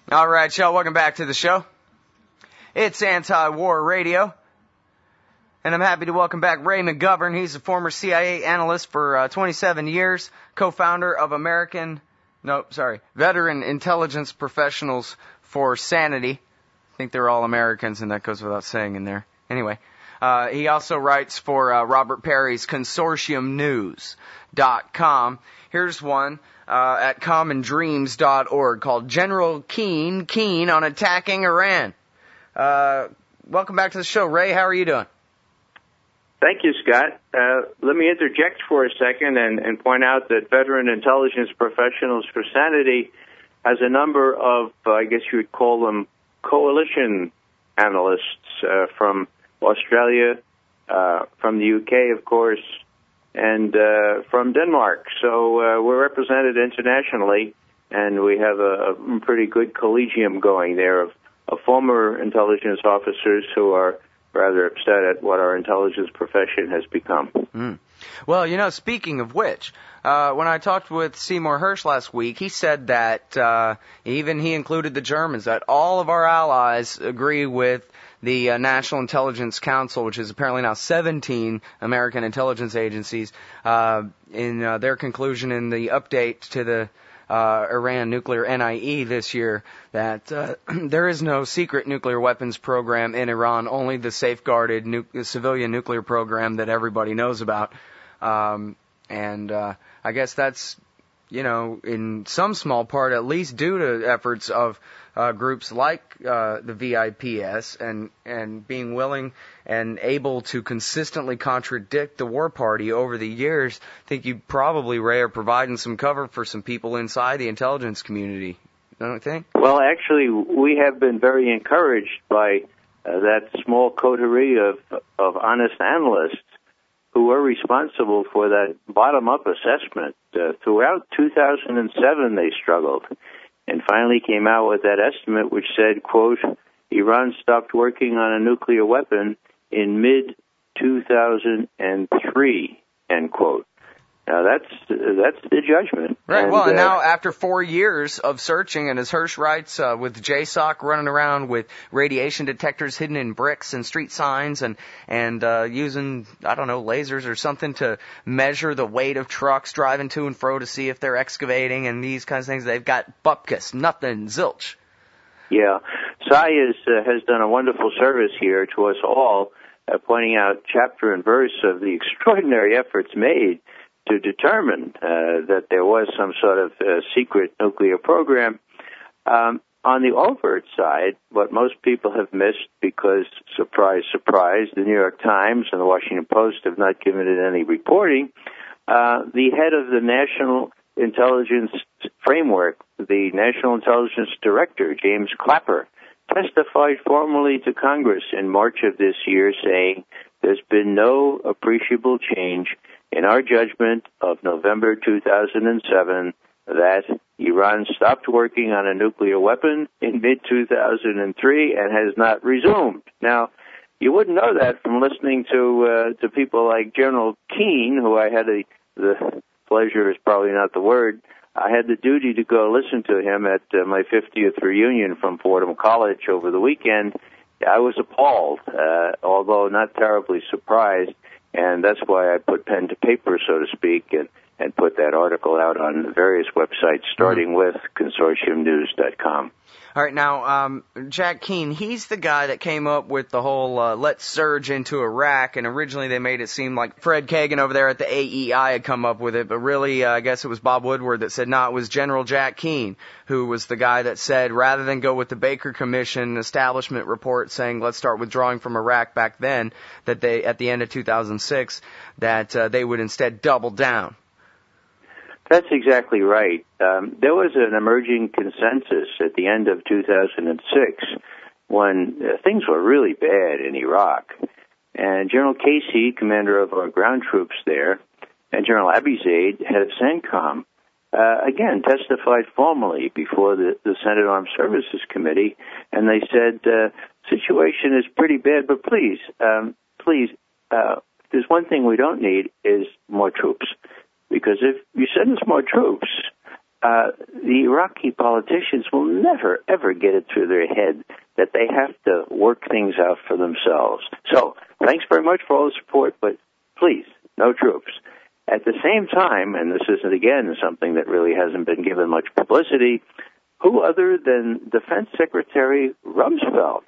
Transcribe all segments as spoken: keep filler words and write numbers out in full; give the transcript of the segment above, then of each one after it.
All right, y'all, welcome back to the show. It's Anti-War Radio, and I'm happy to welcome back Ray McGovern. He's a former C I A analyst for uh, twenty-seven years, co-founder of American, no, sorry, Veteran Intelligence Professionals for Sanity. I think they're all Americans, and that goes without saying in there. Anyway, uh, he also writes for uh, Robert Perry's Consortium News dot com. Here's one. Uh, at common dreams dot org called General Keane, Keen on Attacking Iran. Uh, welcome back to the show, Ray. How are you doing? Thank you, Scott. Uh, let me interject for a second and, and point out that Veteran Intelligence Professionals for Sanity has a number of, uh, I guess you would call them, coalition analysts uh, from Australia, uh, from the U K, of course, and uh, from Denmark. So uh, we're represented internationally, and we have a, a pretty good collegium going there of, of former intelligence officers who are rather upset at what our intelligence profession has become. Mm. Well, you know, speaking of which, uh, when I talked with Seymour Hersh last week, he said that uh, even he included the Germans, that all of our allies agree with the uh, National Intelligence Council, which is apparently now seventeen American intelligence agencies, uh, in uh, their conclusion in the update to the uh, Iran nuclear N I E this year, that uh, there is no secret nuclear weapons program in Iran, only the safeguarded nu- civilian nuclear program that everybody knows about. Um, and uh, I guess that's, you know, in some small part at least due to efforts of uh, groups like uh, the V I P S and, and being willing and able to consistently contradict the war party over the years. I think you probably, Ray, are providing some cover for some people inside the intelligence community, don't you think? Well, actually, we have been very encouraged by uh, that small coterie of, of honest analysts who were responsible for that bottom-up assessment. Uh, throughout two thousand seven, they struggled and finally came out with that estimate which said, quote, Iran stopped working on a nuclear weapon in mid two thousand three, end quote. Now, that's that's the judgment. Right, and, well, and uh, now after four years of searching, and as Hersh writes, uh, with J SOC running around with radiation detectors hidden in bricks and street signs and, and uh, using, I don't know, lasers or something to measure the weight of trucks driving to and fro to see if they're excavating and these kinds of things, they've got bupkis, nothing, zilch. Yeah, S I is, uh, has done a wonderful service here to us all, uh, pointing out chapter and verse of the extraordinary efforts made to determine uh, that there was some sort of uh, secret nuclear program. Um, on the overt side, what most people have missed because, surprise, surprise, the New York Times and the Washington Post have not given it any reporting, uh, the head of the National Intelligence Framework, the National Intelligence Director, James Clapper, testified formally to Congress in March of this year saying there's been no appreciable change in our judgment of November two thousand seven that Iran stopped working on a nuclear weapon in mid two thousand three and has not resumed. Now, you wouldn't know that from listening to uh, to people like General Keane, who I had a, the pleasure is probably not the word. I had the duty to go listen to him at uh, my fiftieth reunion from Fordham College over the weekend. I was appalled, uh, although not terribly surprised. And that's why I put pen to paper, so to speak, and, and put that article out on various websites, starting with Consortium News dot com. All right, now, um, Jack Keane, he's the guy that came up with the whole uh, let's surge into Iraq, and originally they made it seem like Fred Kagan over there at the A E I had come up with it, but really, uh, I guess it was Bob Woodward that said, no, it was General Jack Keane, who was the guy that said, rather than go with the Baker Commission establishment report saying let's start withdrawing from Iraq back then, that they, at the end of two thousand six, that uh, they would instead double down. That's exactly right. Um, there was an emerging consensus at the end of two thousand six when uh, things were really bad in Iraq. And General Casey, commander of our ground troops there, and General Abizaid, head of CENTCOM, uh, again testified formally before the, the Senate Armed Services Committee, and they said, uh, situation is pretty bad, but please, um, please, uh, there's one thing we don't need is more troops. Because if you send us more troops, uh, the Iraqi politicians will never, ever get it through their head that they have to work things out for themselves. So, thanks very much for all the support, but please, no troops. At the same time, and this isn't, again, something that really hasn't been given much publicity, who other than Defense Secretary Rumsfeld?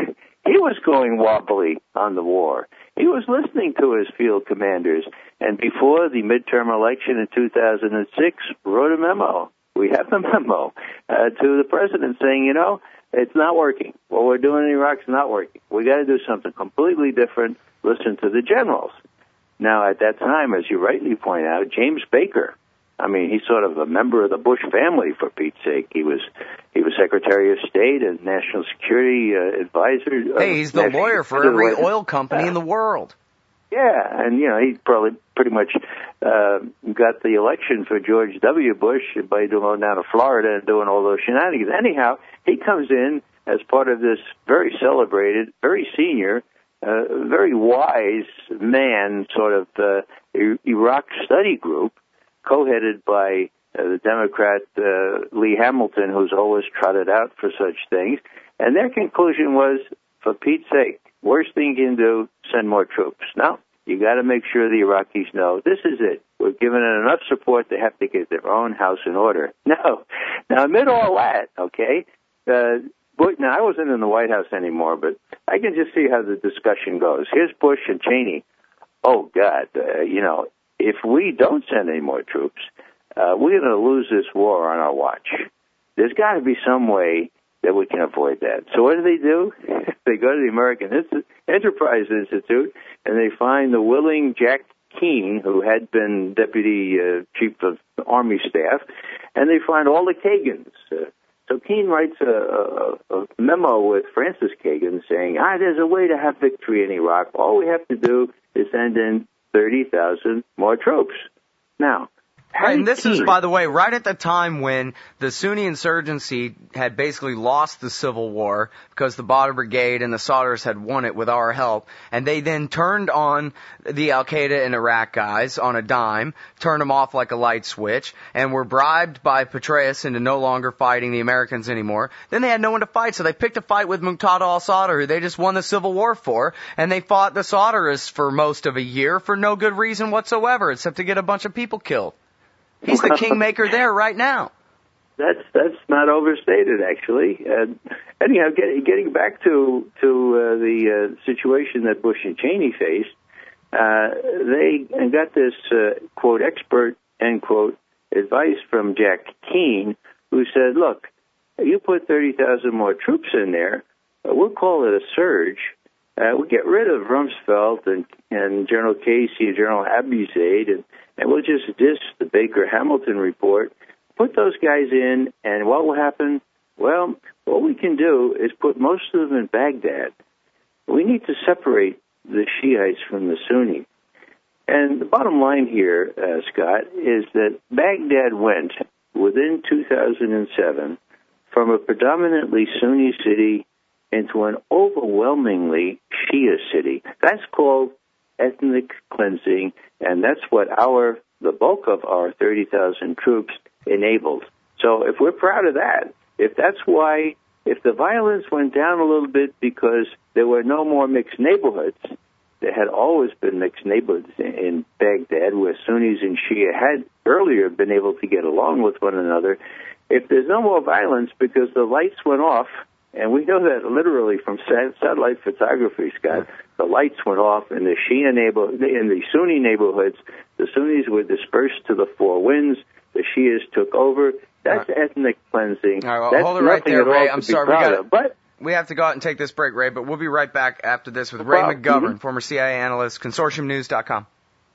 He was going wobbly on the war. He was listening to his field commanders, and before the midterm election in two thousand six, wrote a memo. We have the memo uh, to the president saying, you know, it's not working. What we're doing in Iraq is not working. We got to do something completely different. Listen to the generals. Now, at that time, as you rightly point out, James Baker, I mean, he's sort of a member of the Bush family, for Pete's sake. He was he was Secretary of State and National Security uh, Advisor. Hey, he's the National lawyer for every oil company yeah. in the world. Yeah, and, you know, he probably pretty much uh, got the election for George W. Bush by going down to Florida and doing all those shenanigans. Anyhow, he comes in as part of this very celebrated, very senior, uh, very wise man sort of uh, Iraq study group, co-headed by uh, the Democrat uh, Lee Hamilton, who's always trotted out for such things. And their conclusion was, for Pete's sake, worst thing you can do, send more troops. Now, you got to make sure the Iraqis know this is it. We're giving it enough support they have to get their own house in order. No. Now, amid all that, okay, uh, Bush, now I wasn't in the White House anymore, but I can just see how the discussion goes. Here's Bush and Cheney. Oh, God, uh, you know, if we don't send any more troops, uh, we're going to lose this war on our watch. There's got to be some way that we can avoid that. So what do they do? They go to the American Enterprise Institute, and they find the willing Jack Keane, who had been Deputy uh, Chief of Army Staff, and they find all the Kagans. Uh, so Keane writes a, a, a memo with Francis Kagan saying, ah, there's a way to have victory in Iraq. All we have to do is send in thirty thousand more troops. Now, Right, and this is, by the way, right at the time when the Sunni insurgency had basically lost the civil war because the Badr Brigade and the Sadrs had won it with our help, and they then turned on the Al-Qaeda and Iraq guys on a dime, turned them off like a light switch, and were bribed by Petraeus into no longer fighting the Americans anymore. Then they had no one to fight, so they picked a fight with Muqtada al-Sadr, who they just won the civil war for, and they fought the Sadrists for most of a year for no good reason whatsoever, except to get a bunch of people killed. He's the kingmaker there right now. That's that's not overstated, actually. Uh, anyhow, get, getting back to to uh, the uh, situation that Bush and Cheney faced, uh, they got this uh, quote expert end quote advice from Jack Keane, who said, "Look, you put thirty thousand more troops in there, uh, we'll call it a surge. Uh, we'll get rid of Rumsfeld and, and General Casey and General Abizaid, and, and we'll just diss the Baker-Hamilton report, put those guys in, and what will happen? Well, what we can do is put most of them in Baghdad. We need to separate the Shiites from the Sunni." And the bottom line here, uh, Scott, is that Baghdad went, within two thousand seven, from a predominantly Sunni city into an overwhelmingly Shia city. That's called ethnic cleansing, and that's what our the bulk of our thirty thousand troops enabled. So if we're proud of that, if that's why, if the violence went down a little bit because there were no more mixed neighborhoods, there had always been mixed neighborhoods in Baghdad where Sunnis and Shia had earlier been able to get along with one another. If there's no more violence because the lights went off, and we know that literally from satellite photography, Scott, the lights went off in the Shia neighborhood, in the Sunni neighborhoods. The Sunnis were dispersed to the four winds. The Shias took over. That's right. Ethnic cleansing. All right, well, That's hold it right there, Ray. I'm sorry, we got but we have to go out and take this break, Ray. But we'll be right back after this with well, Ray McGovern, mm-hmm. former C I A analyst, consortium news dot com.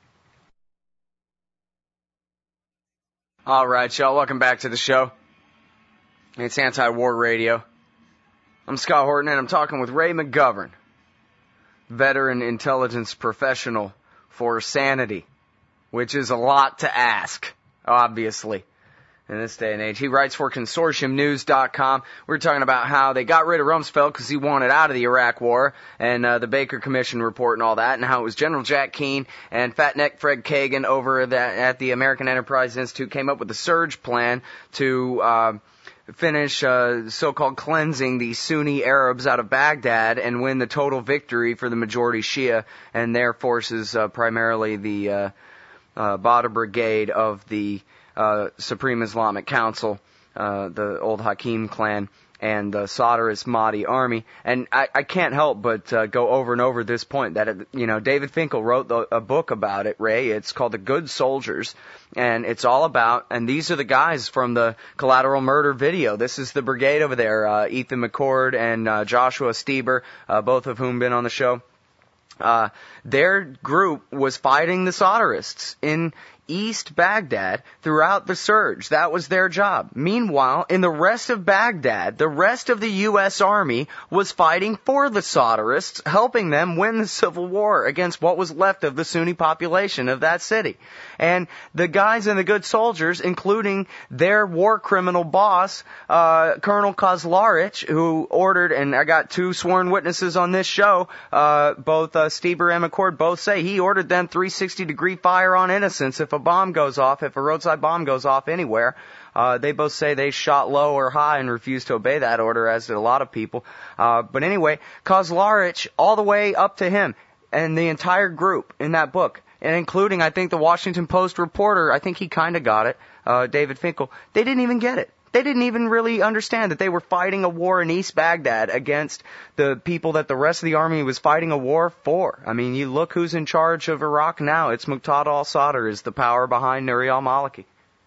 All right, y'all. Welcome back to the show. It's Anti-War Radio. I'm Scott Horton, and I'm talking with Ray McGovern, veteran intelligence professional for sanity, which is a lot to ask, obviously. in this day and age. He writes for consortium news dot com. We're talking about how they got rid of Rumsfeld because he wanted out of the Iraq War, and uh, the Baker Commission report and all that, and how it was General Jack Keane and Fatneck Fred Kagan over the, at the American Enterprise Institute came up with a surge plan to uh, finish uh, so-called cleansing the Sunni Arabs out of Baghdad and win the total victory for the majority Shia and their forces, uh, primarily the uh, uh, Badr Brigade of the Uh, Supreme Islamic Council, uh, the old Hakim clan, and the Sadrist Mahdi army. And I, I can't help but uh, go over and over this point that, it, you know, David Finkel wrote the, a book about it, Ray. It's called The Good Soldiers, and it's all about, and these are the guys from the Collateral Murder video. This is the brigade over there, uh, Ethan McCord and uh, Joshua Stieber, uh, both of whom been on the show. Uh, their group was fighting the Sadrists in East Baghdad throughout the surge. That was their job. Meanwhile, in the rest of Baghdad, the rest of the U S Army was fighting for the Sadrists, helping them win the civil war against what was left of the Sunni population of that city. And the guys in the Good Soldiers, including their war criminal boss, uh, Colonel Kozlarich, who ordered, and I got two sworn witnesses on this show, uh, both uh, Stieber and McCord both say he ordered them three sixty degree fire on innocents if a bomb goes off, if a roadside bomb goes off anywhere. Uh, they both say they shot low or high and refused to obey that order, as did a lot of people. Uh, but anyway, Kozlarich, all the way up to him, and the entire group in that book, and including, I think, the Washington Post reporter, I think he kind of got it, uh, David Finkel, they didn't even get it. They didn't even really understand that they were fighting a war in East Baghdad against the people that the rest of the army was fighting a war for. I mean, you look who's in charge of Iraq now. It's Muqtada al-Sadr is the power behind Nouri al-Maliki.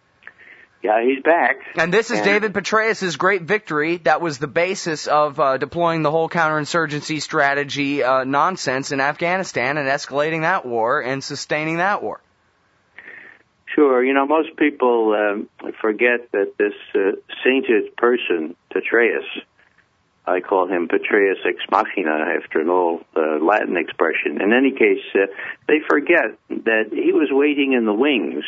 Yeah, he's back. And this is and David Petraeus' great victory that was the basis of uh, deploying the whole counterinsurgency strategy uh, nonsense in Afghanistan and escalating that war and sustaining that war. Sure. You know, most people um, forget that this uh, sainted person, Petraeus, I call him Petraeus ex machina after an old uh, Latin expression. In any case, uh, they forget that he was waiting in the wings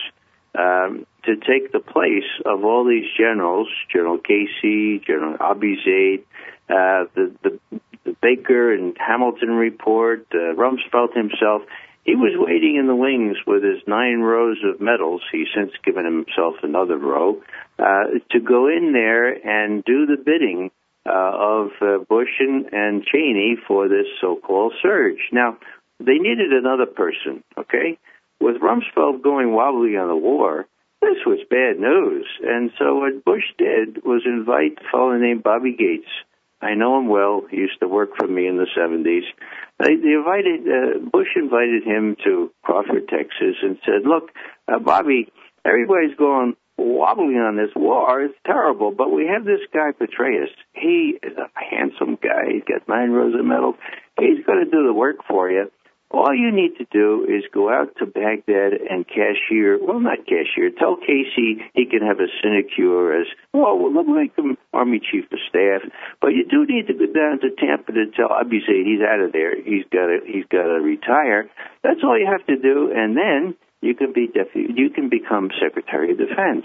um, to take the place of all these generals, General Casey, General Abizaid, uh, the, the, the Baker and Hamilton report, uh, Rumsfeld himself. He was waiting in the wings with his nine rows of medals. He's since given himself another row, uh, to go in there and do the bidding uh, of uh, Bush and, and Cheney for this so-called surge. Now, they needed another person, okay? With Rumsfeld going wobbly on the war, this was bad news. And so what Bush did was invite a fellow named Bobby Gates. I know him well. He used to work for me in the seventies. They, they invited, uh, Bush invited him to Crawford, Texas, and said, look, uh, Bobby, everybody's going wobbly on this war. It's terrible, but we have this guy, Petraeus. He is a handsome guy. He's got nine rows of medals. He's going to do the work for you. All you need to do is go out to Baghdad and cashier, well, not cashier, tell Casey he can have a sinecure as, well, we'll make him Army Chief of Staff, but you do need to go down to Tampa to tell Abizaid he's out of there, he's got to, he's got to retire. That's all you have to do, and then you can be deputy, you can become Secretary of Defense.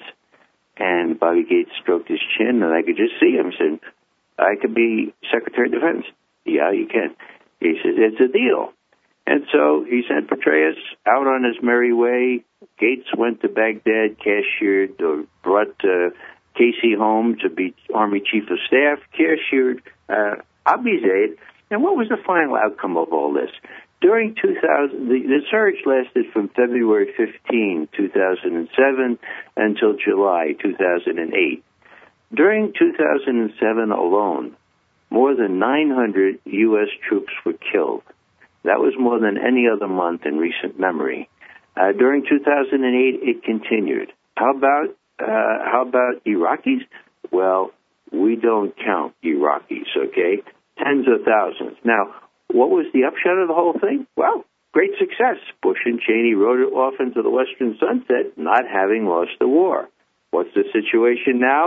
And Bobby Gates stroked his chin, and I could just see him saying, I could be Secretary of Defense. Yeah, you can. He says, it's a deal. And so he sent Petraeus out on his merry way. Gates went to Baghdad, cashiered, or brought uh, Casey home to be Army Chief of Staff, cashiered uh, Abizaid. And what was the final outcome of all this? During two thousand, the, the surge lasted from February fifteenth, two thousand seven, until July two thousand eight. During two thousand seven alone, more than nine hundred U S troops were killed. That was more than any other month in recent memory. Uh, during two thousand eight, it continued. How about uh, how about Iraqis? Well, we don't count Iraqis, okay? Tens of thousands. Now, what was the upshot of the whole thing? Well, great success. Bush and Cheney rode it off into the western sunset, not having lost the war. What's the situation now?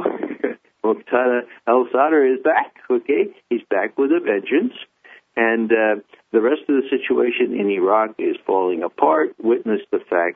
Muqtada al-Sadr is back, okay? He's back with a vengeance. And uh, the rest of the situation in Iraq is falling apart. Witness the fact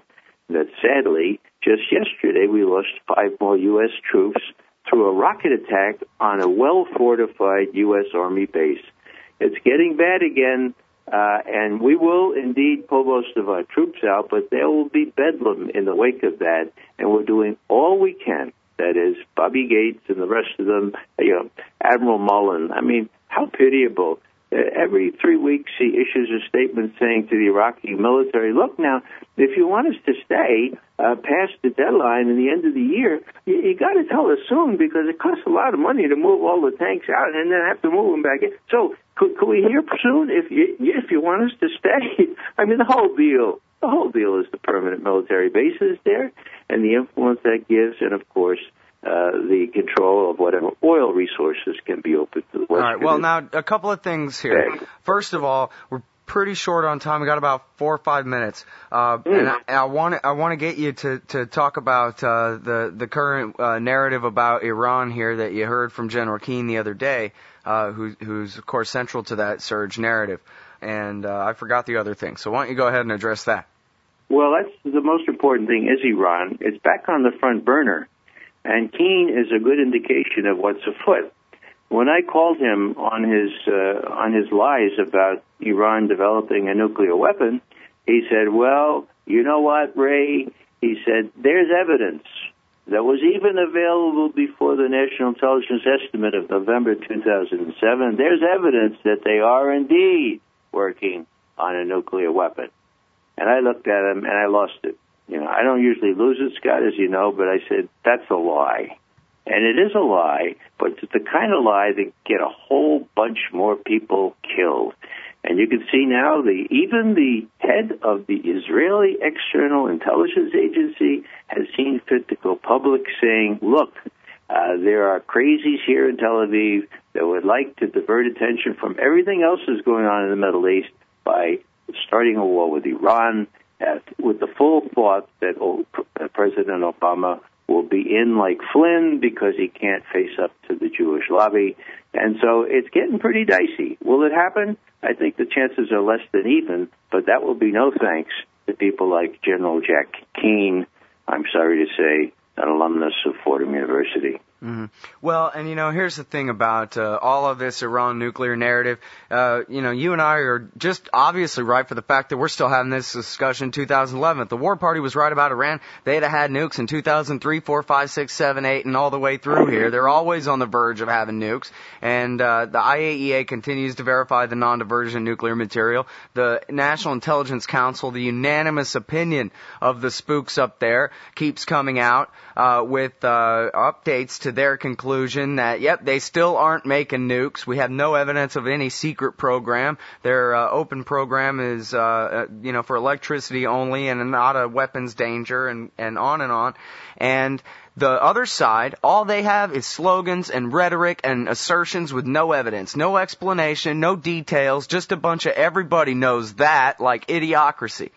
that sadly, just yesterday, we lost five more U S troops through a rocket attack on a well-fortified U S Army base. It's getting bad again, uh, and we will indeed pull most of our troops out, but there will be bedlam in the wake of that, and we're doing all we can. That is, Bobby Gates and the rest of them, you know, Admiral Mullen. I mean, how pitiable. Uh, every three weeks he issues a statement saying to the Iraqi military, look, now, if you want us to stay uh, past the deadline in the end of the year, you, you got to tell us soon because it costs a lot of money to move all the tanks out and then have to move them back in. So could, could we hear soon if you, if you want us to stay? I mean, the whole deal. The whole deal is the permanent military bases there and the influence that gives, and, of course, Uh, the control of whatever oil resources can be open to the West. All right. Well, now, a couple of things here. First of all, we're pretty short on time. We got about four or five minutes. Uh, mm. And I, I want to I want to get you to, to talk about uh, the, the current uh, narrative about Iran here that you heard from General Keane the other day, uh, who, who's, of course, central to that surge narrative. And uh, I forgot the other thing. So why don't you go ahead and address that? Well, that's the most important thing is Iran. It's back on the front burner. And Keane is a good indication of what's afoot. When I called him on his uh, on his lies about Iran developing a nuclear weapon, he said, well, you know what, Ray? He said, there's evidence that was even available before the National Intelligence Estimate of November two thousand seven. There's evidence that they are indeed working on a nuclear weapon. And I looked at him and I lost it. You know, I don't usually lose it, Scott, as you know, but I said, that's a lie. And it is a lie, but it's the kind of lie that get a whole bunch more people killed. And you can see now the even the head of the Israeli External Intelligence Agency has seen fit to go public saying, look, uh, there are crazies here in Tel Aviv that would like to divert attention from everything else that's going on in the Middle East by starting a war with Iran, Uh, with the full thought that oh, uh, President Obama will be in like Flynn because he can't face up to the Jewish lobby. And so it's getting pretty dicey. Will it happen? I think the chances are less than even, but that will be no thanks to people like General Jack Keane, I'm sorry to say, an alumnus of Fordham University. Mm-hmm. Well, and you know, here's the thing about uh, all of this Iran nuclear narrative. Uh, you know, you and I are just obviously right for the fact that we're still having this discussion in two thousand eleven. The War Party was right about Iran. They'd have had nukes in two thousand three, four, five, six, seven, eight, and all the way through here. They're always on the verge of having nukes. And uh, the I A E A continues to verify the non-diversion nuclear material. The National Intelligence Council, the unanimous opinion of the spooks up there, keeps coming out uh, with uh, updates to their conclusion that, yep, they still aren't making nukes. We have no evidence of any secret program. Their uh, open program is, uh, uh, you know, for electricity only and not a weapons danger, and, and on and on. And the other side, all they have is slogans and rhetoric and assertions with no evidence, no explanation, no details, just a bunch of everybody knows that, like idiocracy.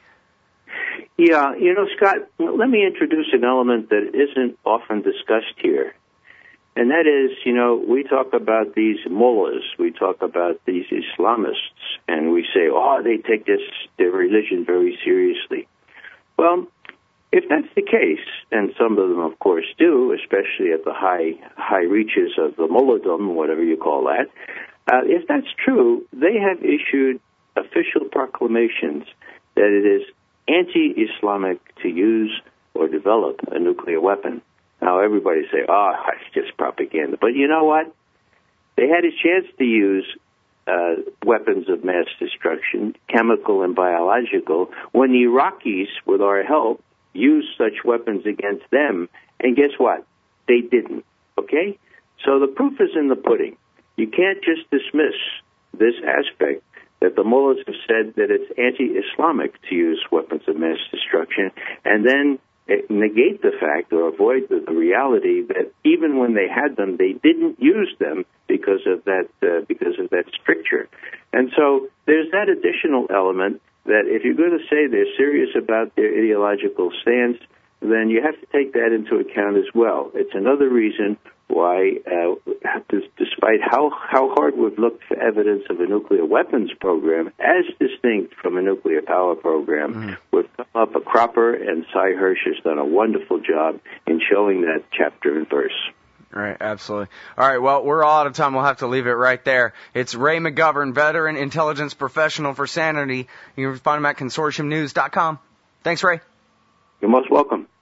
Yeah, you know, Scott, let me introduce an element that isn't often discussed here. And that is, you know, we talk about these mullahs, we talk about these Islamists, and we say, oh, they take this, their religion very seriously. Well, if that's the case, and some of them, of course, do, especially at the high high reaches of the mullahdom, whatever you call that, uh, if that's true, they have issued official proclamations that it is anti-Islamic to use or develop a nuclear weapon. Now, everybody say, oh, it's just propaganda. But you know what? They had a chance to use uh, weapons of mass destruction, chemical and biological, when the Iraqis, with our help, used such weapons against them. And guess what? They didn't. Okay? So the proof is in the pudding. You can't just dismiss this aspect that the mullahs have said that it's anti-Islamic to use weapons of mass destruction, and then negate the fact or avoid the, the reality that even when they had them, they didn't use them because of that uh, because of that stricture. And so there's that additional element that if you're going to say they're serious about their ideological stance, then you have to take that into account as well. It's another reason why, uh, despite how, how hard we've looked for evidence of a nuclear weapons program as distinct from a nuclear power program, mm-hmm. we've come up a Cropper, and Cy Hirsch has done a wonderful job in showing that chapter and verse. Right, absolutely. All right, well, we're all out of time. We'll have to leave it right there. It's Ray McGovern, veteran intelligence professional for Sanity. You can find him at consortium news dot com. Thanks, Ray. You're most welcome.